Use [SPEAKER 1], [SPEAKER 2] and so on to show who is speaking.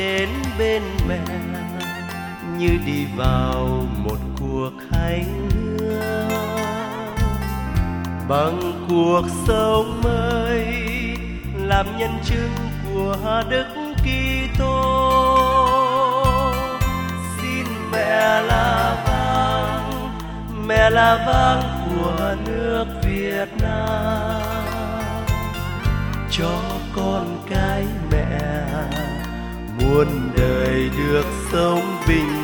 [SPEAKER 1] đến bên mẹ, như đi vào một cuộc hành hương. Bằng cuộc sống mới làm nhân chứng của Đức Kitô, xin mẹ là vang, mẹ là vang của nước Việt Nam, cho con cái mẹ muôn đời được sống bình